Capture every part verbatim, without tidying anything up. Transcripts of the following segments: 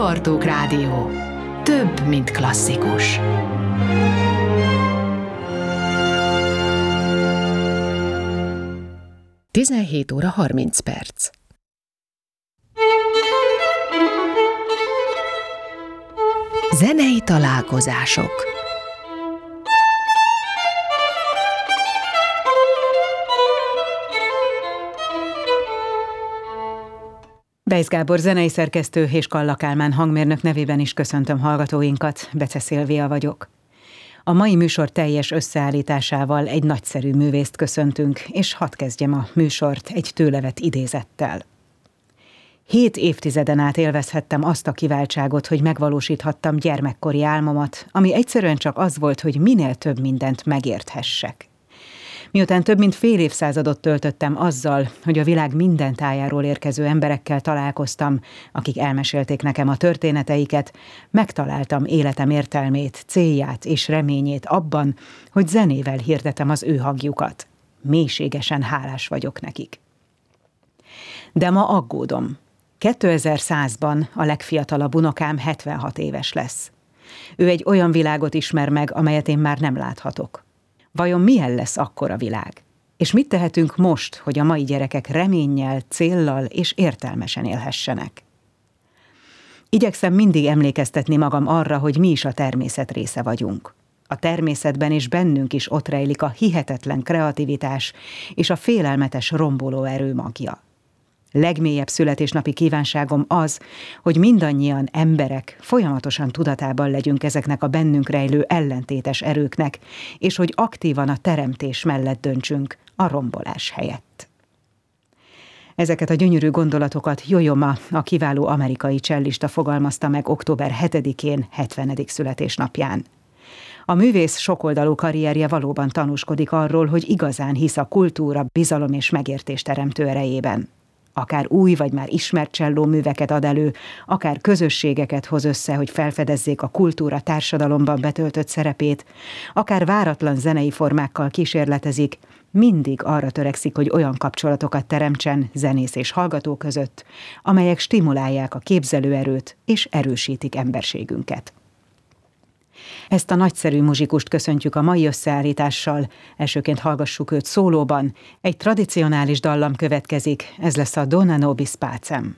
Bartók Rádió. Több, mint klasszikus. tizenhét óra harminc perc. Zenei találkozások. Weisz Gábor zenei szerkesztő és Kalla Kálmán hangmérnök nevében is köszöntöm hallgatóinkat, Bece Szilvia vagyok. A mai műsor teljes összeállításával egy nagyszerű művészt köszöntünk, és hadd kezdjem a műsort egy tőle vett idézettel. Hét évtizeden át élvezhettem azt a kiváltságot, hogy megvalósíthattam gyermekkori álmomat, ami egyszerűen csak az volt, hogy minél több mindent megérthessek. Miután több mint fél évszázadot töltöttem azzal, hogy a világ minden tájáról érkező emberekkel találkoztam, akik elmesélték nekem a történeteiket, megtaláltam életem értelmét, célját és reményét abban, hogy zenével hirdetem az ő hangjukat. Mélységesen hálás vagyok nekik. De ma aggódom. kétezer-százban a legfiatalabb unokám hetvenhat éves lesz. Ő egy olyan világot ismer meg, amelyet én már nem láthatok. Vajon milyen lesz akkor a világ? És mit tehetünk most, hogy a mai gyerekek reménnyel, céllal és értelmesen élhessenek? Igyekszem mindig emlékeztetni magam arra, hogy mi is a természet része vagyunk. A természetben és bennünk is ott rejlik a hihetetlen kreativitás és a félelmetes romboló erő magja. Legmélyebb születésnapi kívánságom az, hogy mindannyian emberek folyamatosan tudatában legyünk ezeknek a bennünk rejlő ellentétes erőknek, és hogy aktívan a teremtés mellett döntsünk a rombolás helyett. Ezeket a gyönyörű gondolatokat Yo-Yo Ma, a kiváló amerikai csellista fogalmazta meg október hetedikén, hetvenedik születésnapján. A művész sokoldalú karrierje valóban tanúskodik arról, hogy igazán hisz a kultúra, bizalom és megértés teremtő erejében. Akár új vagy már ismert csellóműveket ad elő, akár közösségeket hoz össze, hogy felfedezzék a kultúra társadalomban betöltött szerepét, akár váratlan zenei formákkal kísérletezik, mindig arra törekszik, hogy olyan kapcsolatokat teremtsen zenész és hallgató között, amelyek stimulálják a képzelőerőt és erősítik emberségünket. Ezt a nagyszerű muzsikust köszöntjük a mai összeállítással, elsőként hallgassuk őt szólóban, egy tradicionális dallam következik, ez lesz a Dona Nobis Pacem.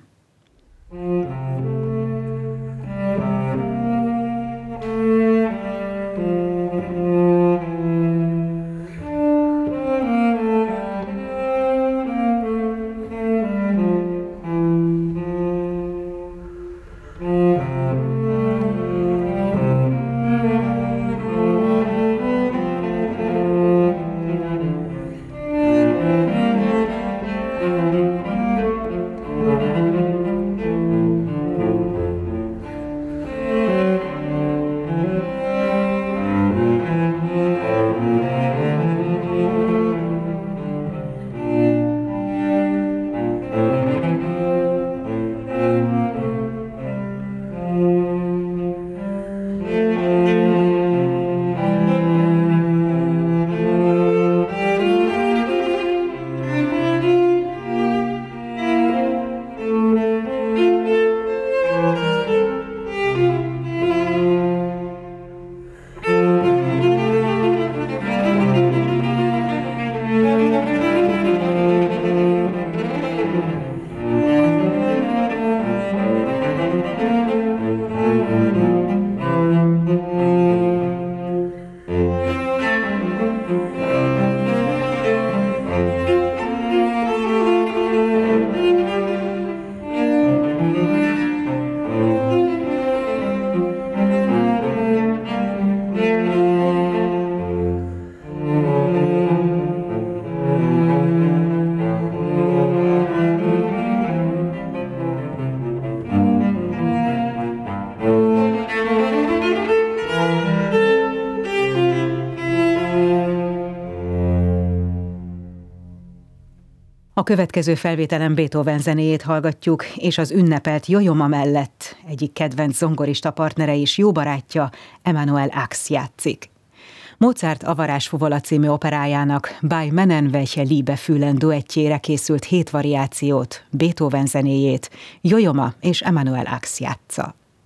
A következő felvételen Beethoven zenéjét hallgatjuk, és az ünnepelt Yo-Yo Ma mellett egyik kedvenc zongorista partnere is jó barátja, Emanuel Ax játszik. Mozart A varázsfuvola című operájának Bei Männern welche Liebe fühlen duettjére készült hét variációt, Beethoven zenéjét Yo-Yo Ma és Emanuel Ax játsza.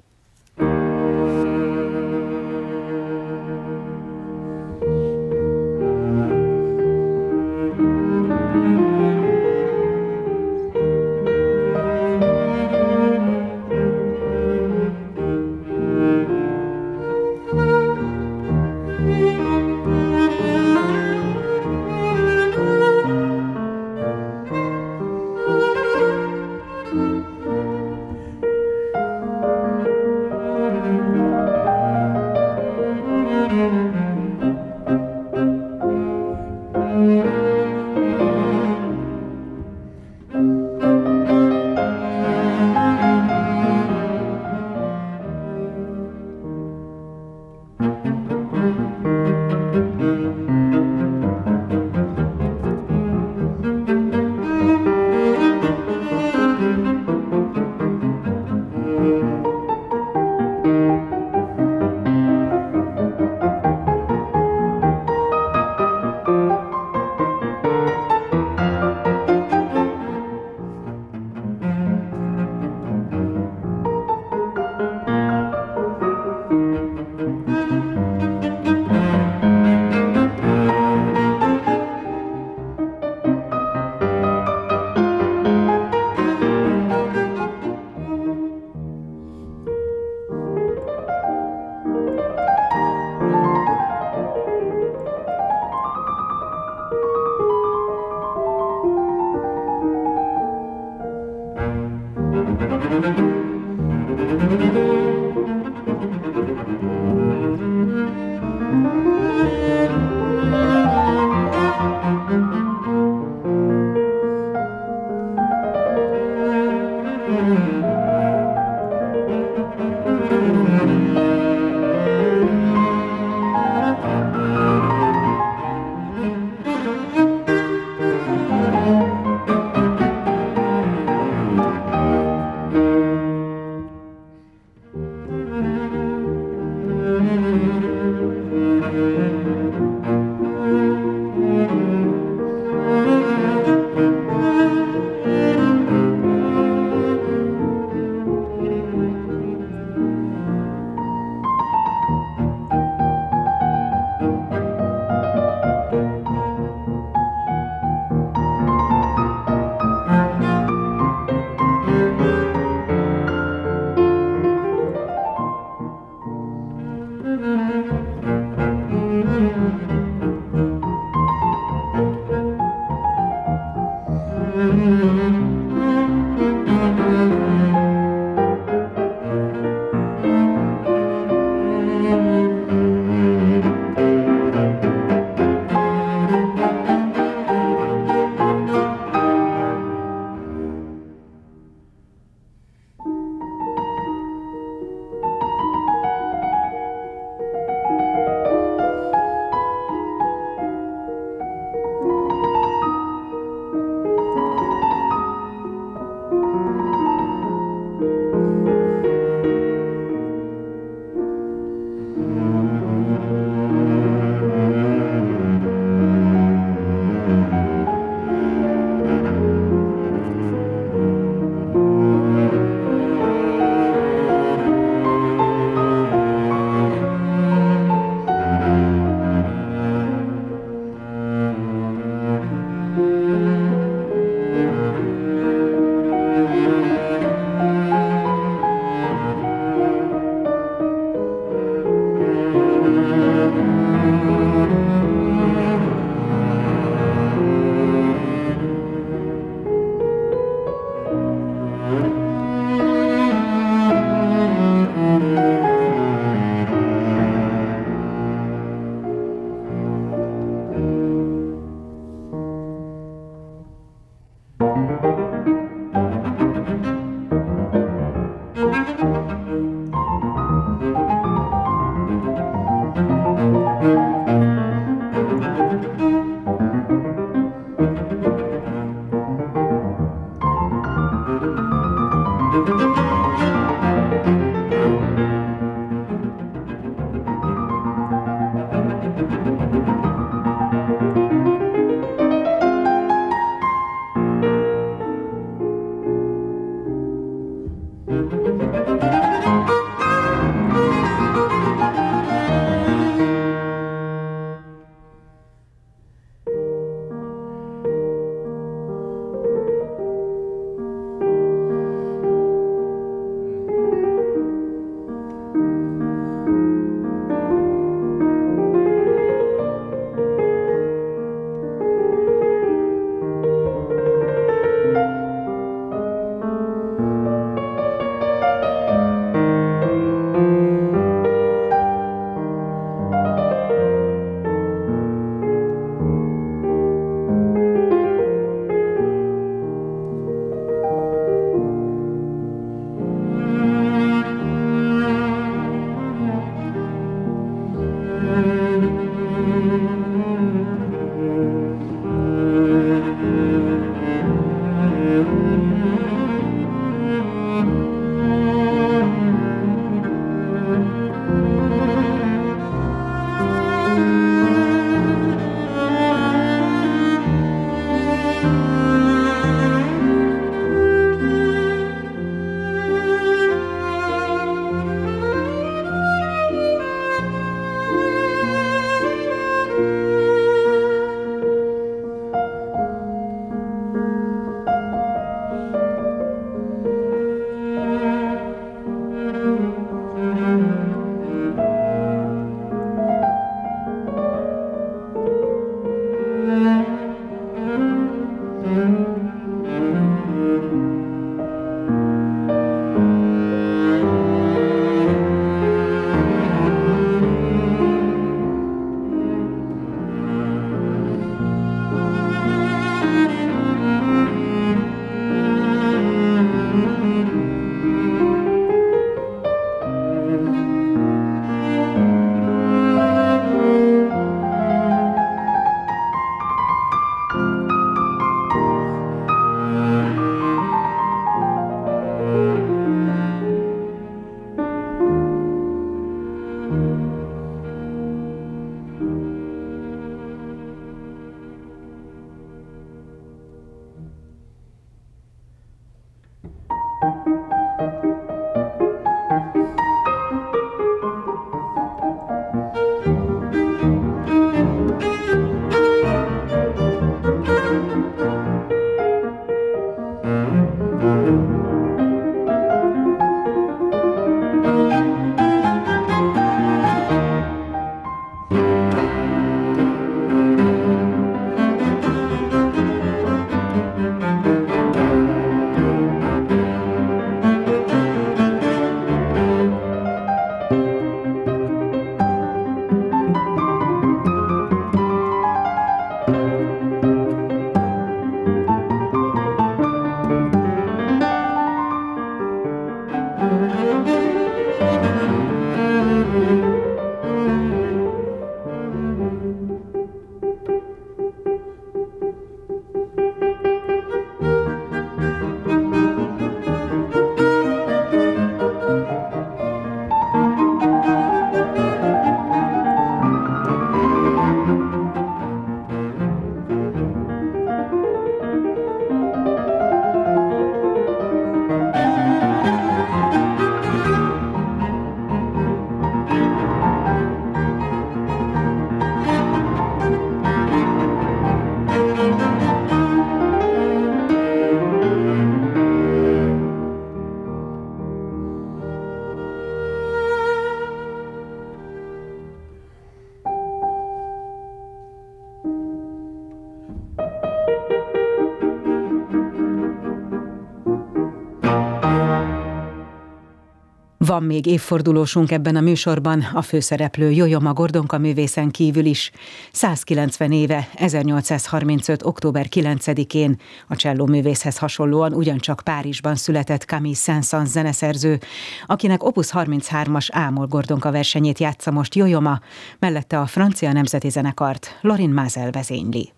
Van még évfordulósunk ebben a műsorban, a főszereplő Jojoma Gordonka művészen kívül is. százkilencven éve, ezernyolcszázharmincöt. október kilencedikén a csellóművészhez hasonlóan ugyancsak Párizsban született Camille Saint-Saëns zeneszerző, akinek Opus harminchármas Ámol Gordonka versenyét játsza most Jojoma, mellette a francia nemzeti zenekart Lorin Maazel vezényli.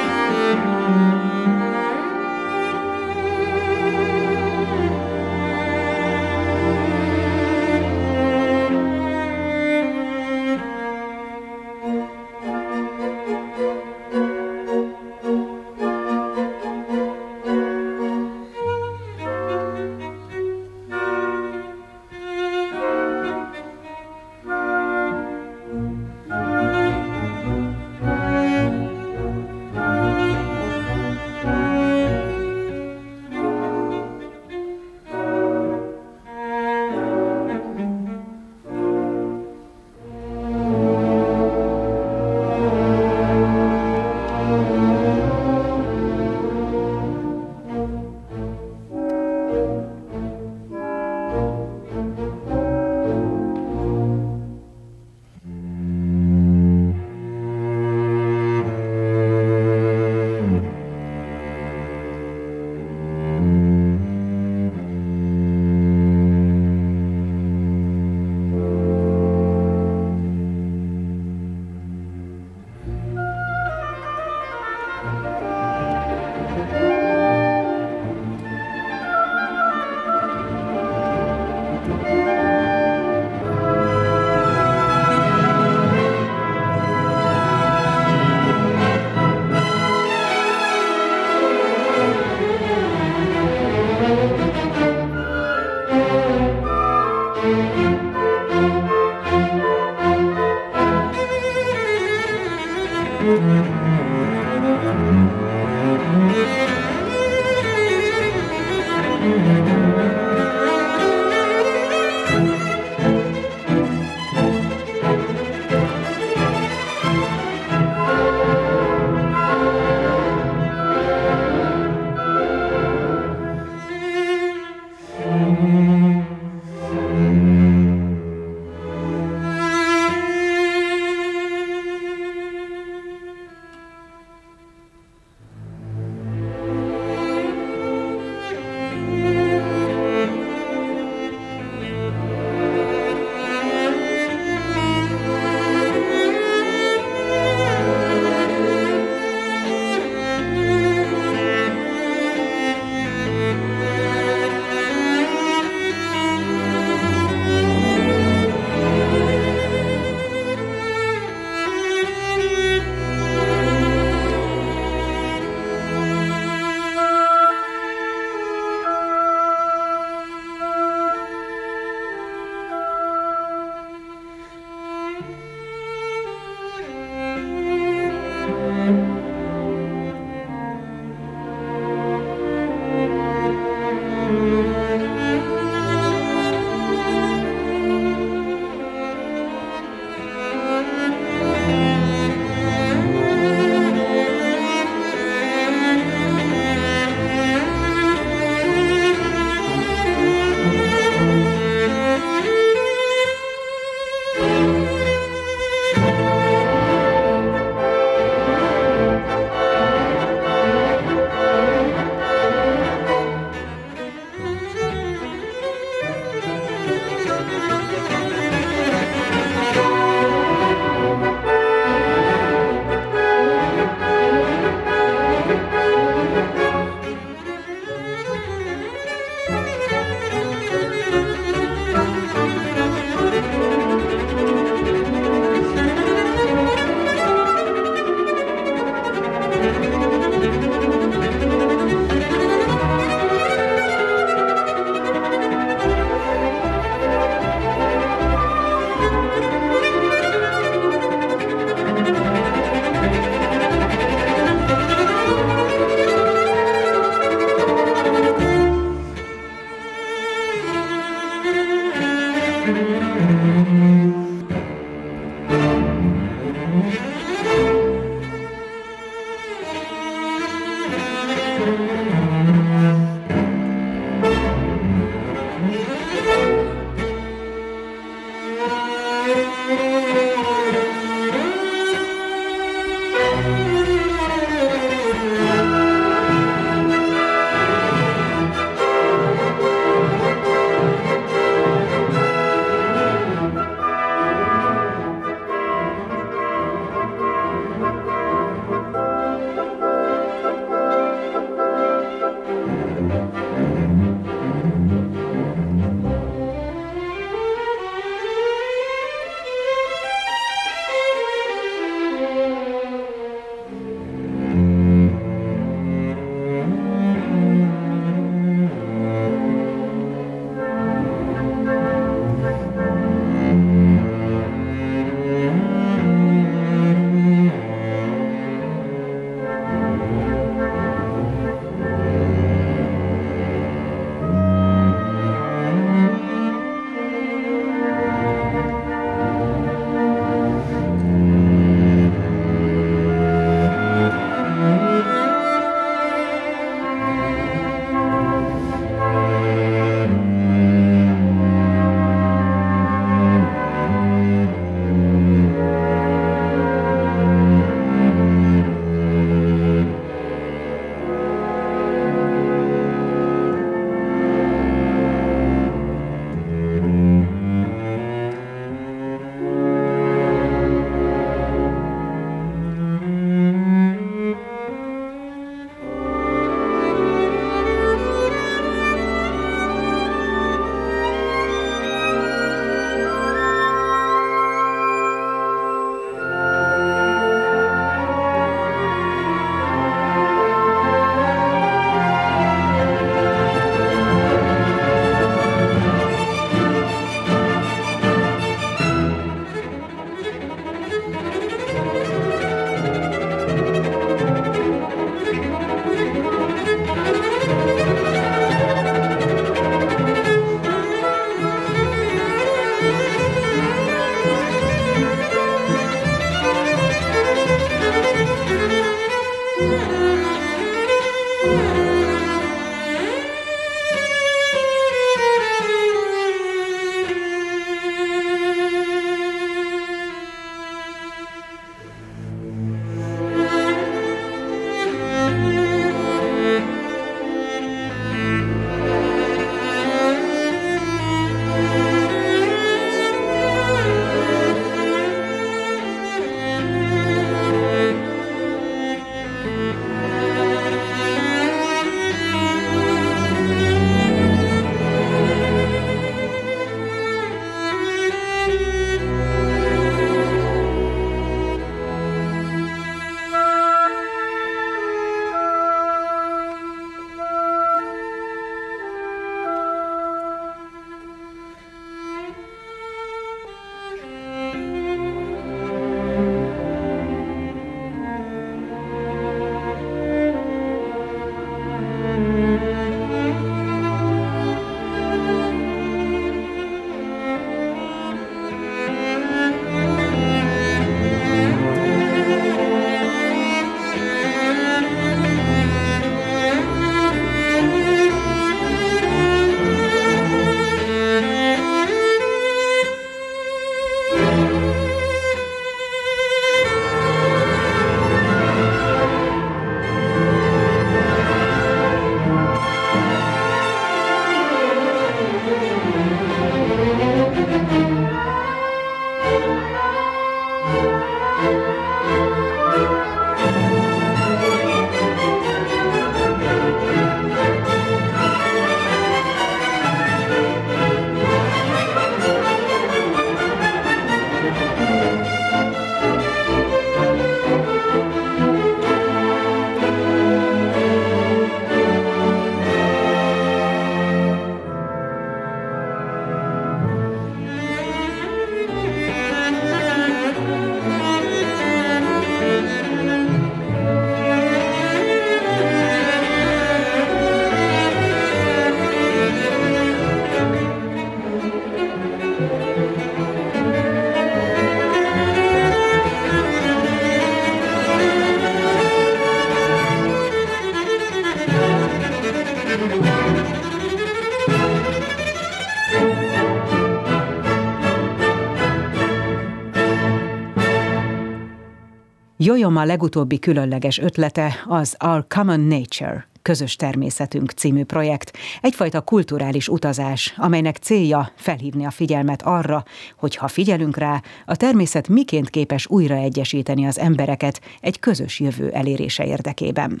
Yo-Yo Ma legutóbbi különleges ötlete az Our Common Nature, Közös természetünk című projekt, egyfajta kulturális utazás, amelynek célja felhívni a figyelmet arra, hogy ha figyelünk rá, a természet miként képes újraegyesíteni az embereket egy közös jövő elérése érdekében.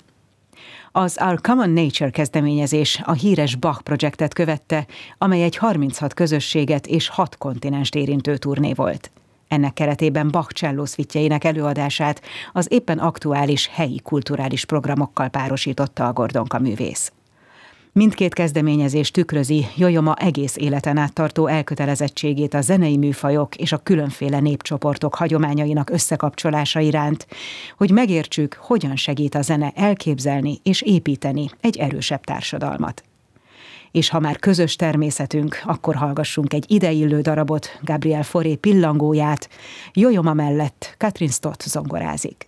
Az Our Common Nature kezdeményezés a híres Bach projektet követte, amely egy harminchat közösséget és hat kontinenst érintő turné volt. Ennek keretében Bach csellószvitjeinek előadását az éppen aktuális helyi kulturális programokkal párosította a Gordonka művész. Mindkét kezdeményezés tükrözi Yo-Yo Ma egész életen át tartó elkötelezettségét a zenei műfajok és a különféle népcsoportok hagyományainak összekapcsolása iránt, hogy megértsük, hogyan segít a zene elképzelni és építeni egy erősebb társadalmat. És ha már közös természetünk, akkor hallgassunk egy ideillő darabot, Gabriel Fauré pillangóját, Yo-Yo Ma mellett Katrin Stott zongorázik.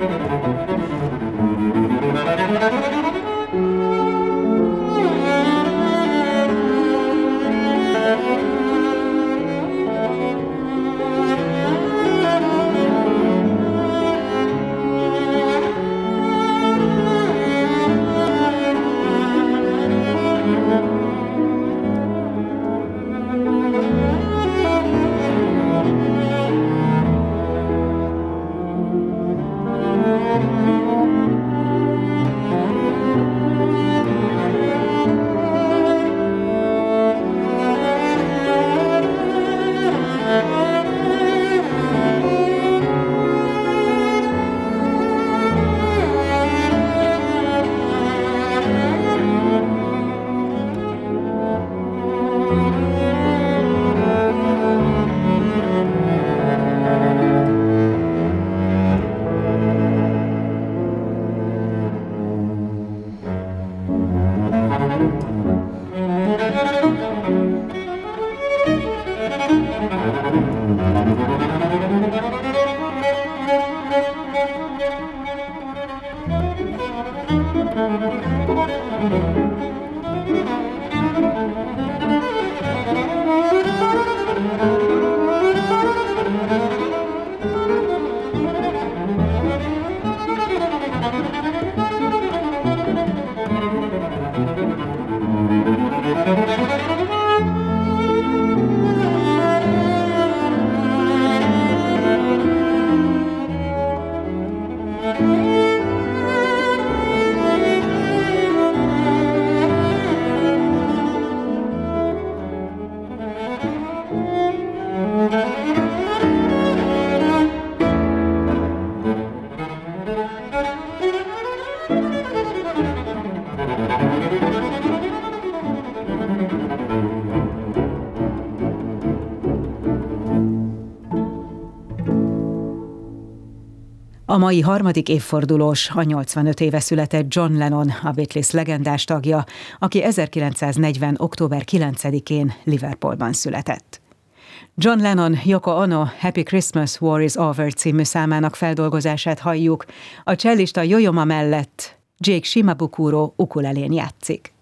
Thank you. A mai harmadik évfordulós, a nyolcvanöt éve született John Lennon, a Beatles legendás tagja, aki ezerkilencszáznegyven. október kilencedikén Liverpoolban született. John Lennon Yoko Ono Happy Christmas, War is Over című számának feldolgozását halljuk, a csellista Yo-Yo mellett Jake Shimabukuro ukulelén játszik.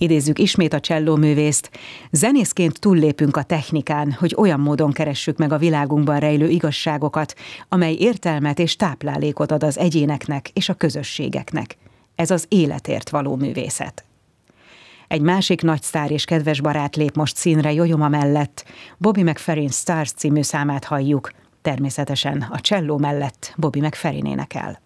Idézzük ismét a csellóművészt: zenészként túllépünk a technikán, hogy olyan módon keressük meg a világunkban rejlő igazságokat, amely értelmet és táplálékot ad az egyéneknek és a közösségeknek. Ez az életért való művészet. Egy másik nagy sztár és kedves barát lép most színre Yo-Yo mellett. Bobby McFerrin Stars című számát halljuk. Természetesen a cselló mellett Bobby McFerrin énekel.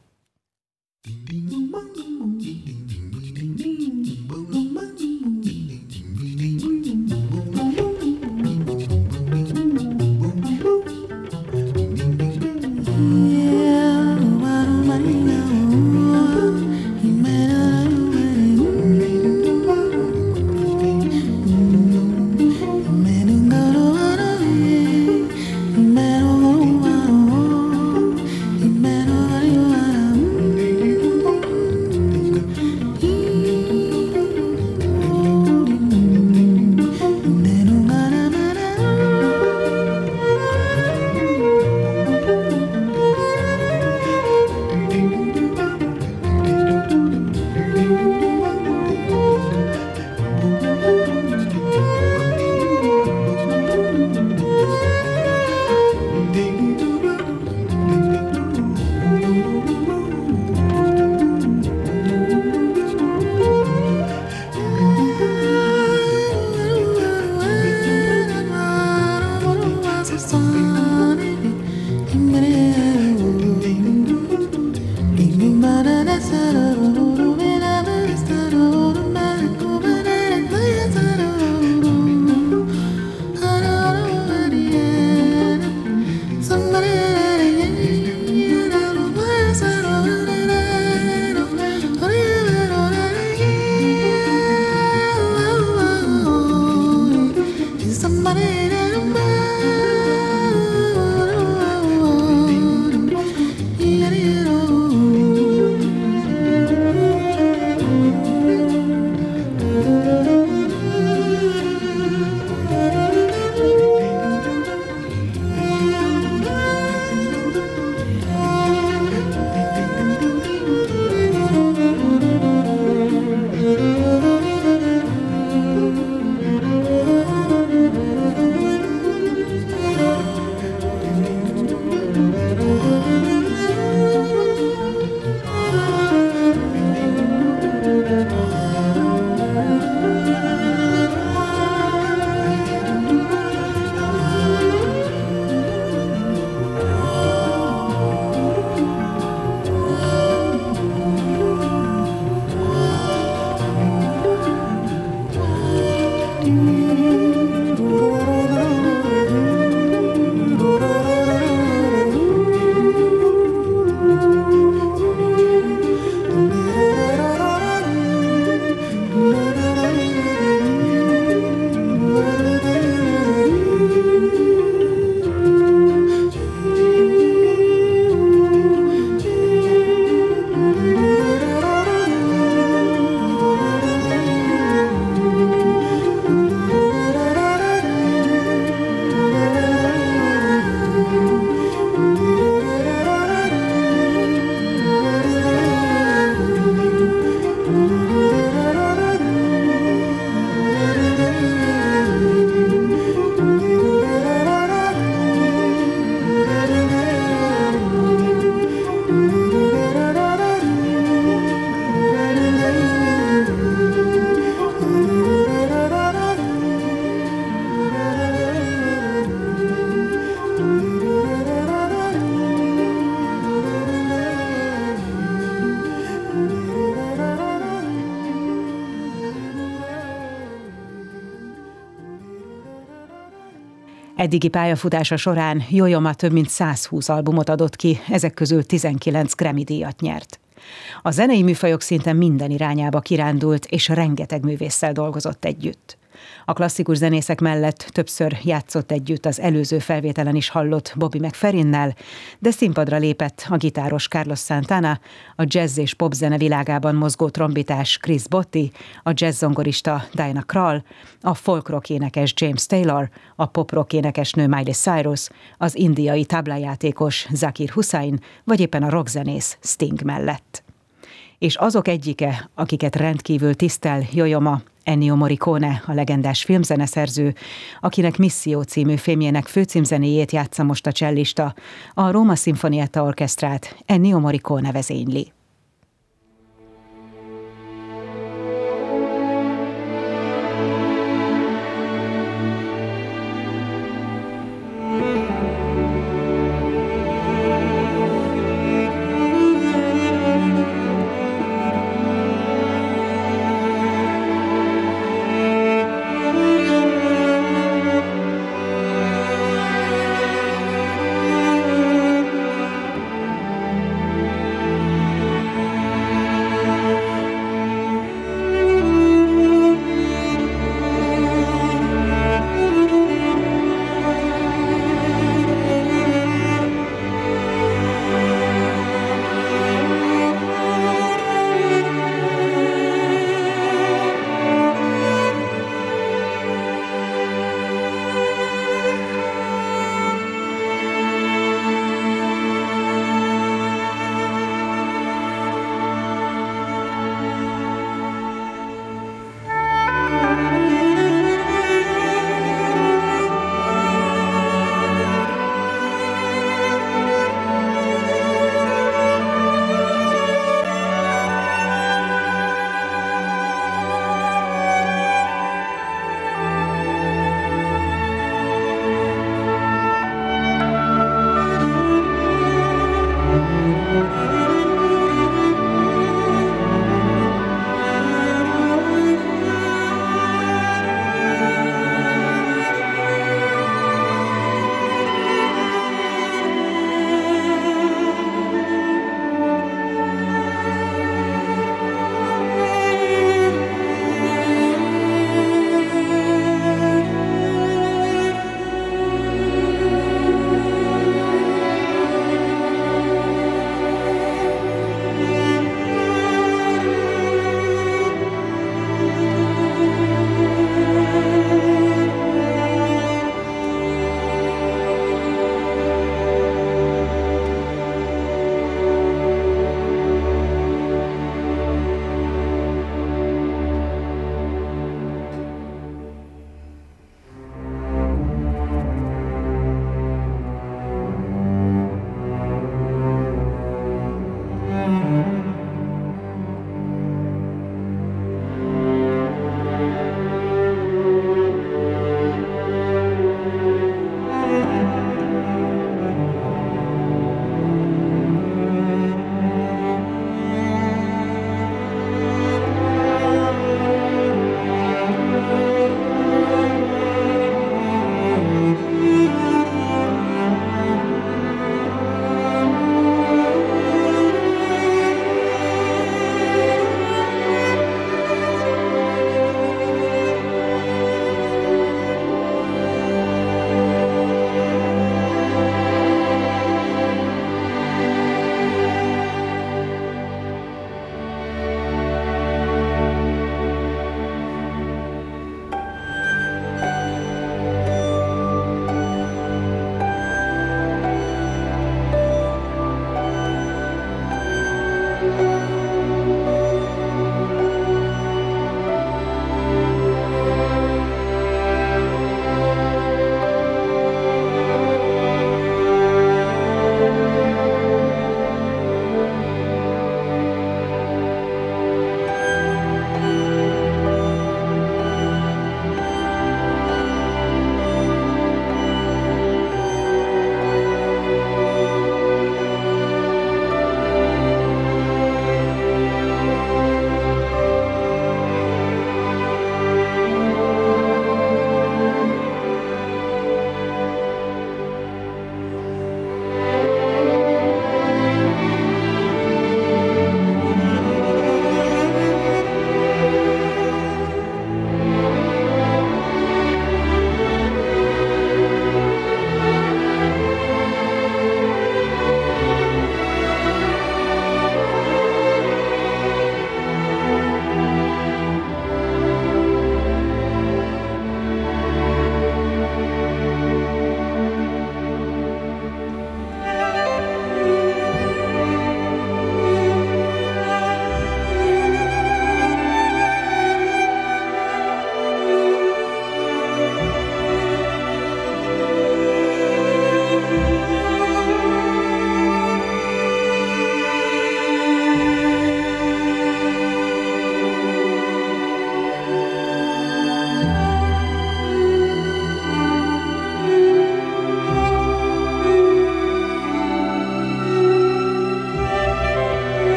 Eddigi pályafutása során Yo-Yo több mint százhúsz albumot adott ki, ezek közül tizenkilenc Grammy-díjat nyert. A zenei műfajok szinte minden irányába kirándult, és rengeteg művésszel dolgozott együtt. A klasszikus zenészek mellett többször játszott együtt az előző felvételen is hallott Bobby McFerrinnel, de színpadra lépett a gitáros Carlos Santana, a jazz és popzene világában mozgó trombitás Chris Botti, a jazz-zongorista Diana Krall, a folk-rock énekes James Taylor, a pop-rock énekesnő Miley Cyrus, az indiai táblájátékos Zakir Hussain, vagy éppen a rockzenész Sting mellett. És azok egyike, akiket rendkívül tisztel Yo-Yo Ma, Ennio Morricone, a legendás filmzeneszerző, akinek Misszió című filmjének főcímzenéjét játsza most a csellista, a Roma Sinfonietta Orchestrát Ennio Morricone vezényli.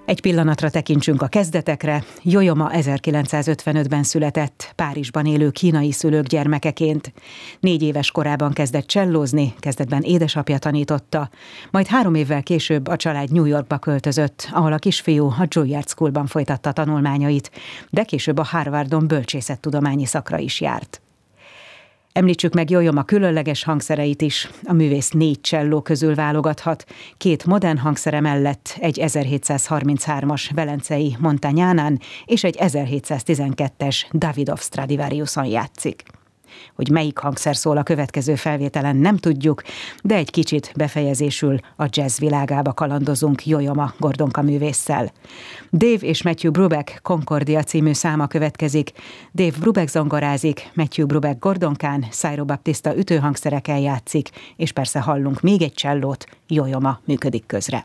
Egy pillanatra tekintsünk a kezdetekre. Yo-Yo ezerkilencszázötvenötben született, Párizsban élő kínai szülők gyermekeként. Négy éves korában kezdett csellózni, kezdetben édesapja tanította, majd három évvel később a család New Yorkba költözött, ahol a kisfiú a Juilliard Schoolban folytatta tanulmányait, de később a Harvardon bölcsészettudományi szakra is járt. Említsük meg Yo-Yo különleges hangszereit is. A művész négy cselló közül válogathat. Két modern hangszere mellett egy ezerhétszázharminchárom-as velencei Montagnánán és egy ezerhétszáztizenkettes Davidoff Stradivariuson játszik. Hogy melyik hangszer szól a következő felvételen, nem tudjuk, de egy kicsit befejezésül a jazz világába kalandozunk Yo-Yo Gordonka művésszel. Dave és Matthew Brubeck Concordia című száma következik. Dave Brubeck zongorázik, Matthew Brubeck gordonkán, Ciro Baptista ütőhangszerekkel játszik, és persze hallunk még egy csellót, Yo-Yo működik közre.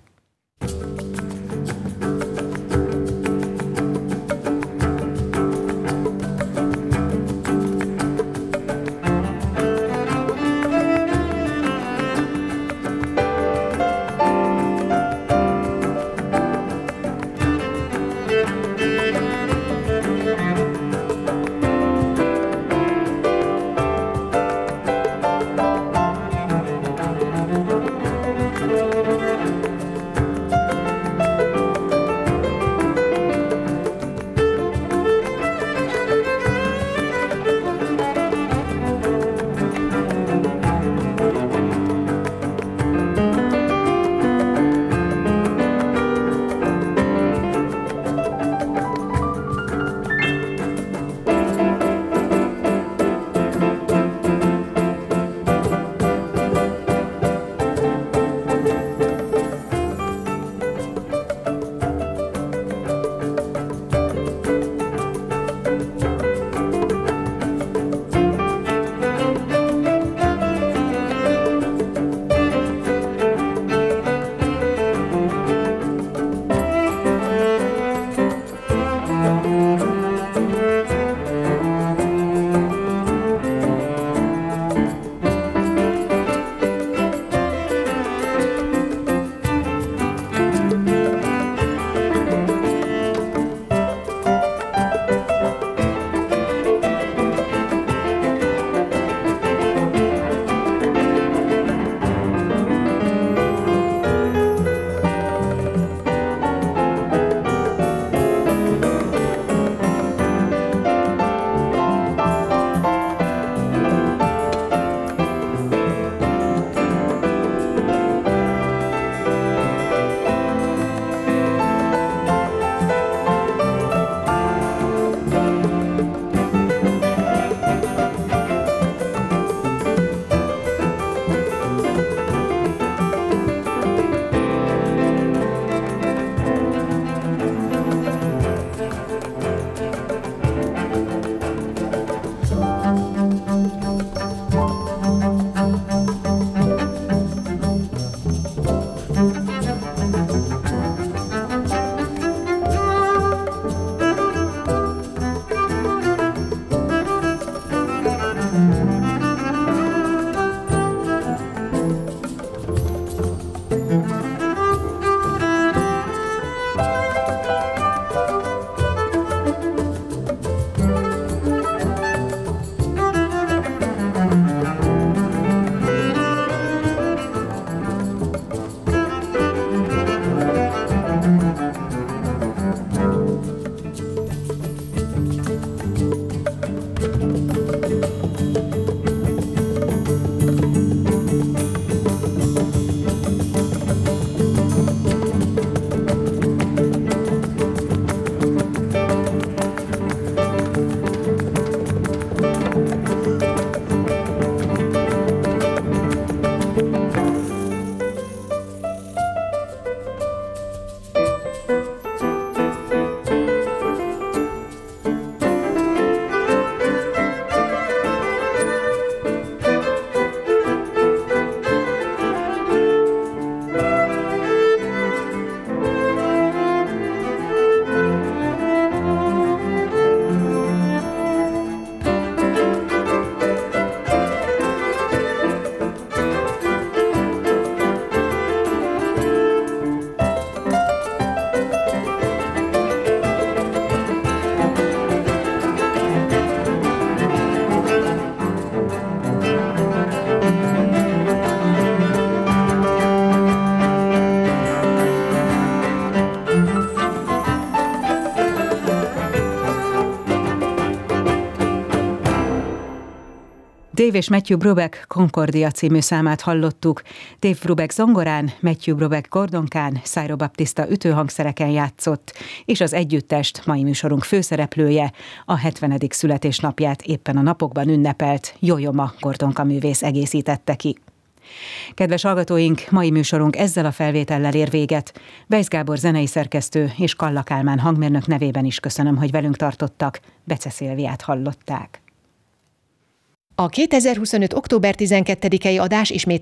Dave és Matthew Brubeck Concordia című számát hallottuk. Dave Brubeck zongorán, Matthew Brubeck gordonkán, Syro Baptista ütőhangszereken játszott, és az együttest mai műsorunk főszereplője, a hetvenedik születésnapját éppen a napokban ünnepelt Jojoma gordonka művész egészítette ki. Kedves hallgatóink, mai műsorunk ezzel a felvétellel ér véget. Weisz Gábor zenei szerkesztő és Kalla Kálmán hangmérnök nevében is köszönöm, hogy velünk tartottak. Bece Szilviát hallották. A kétezer-huszonöt. október tizenkettedikei adás ismét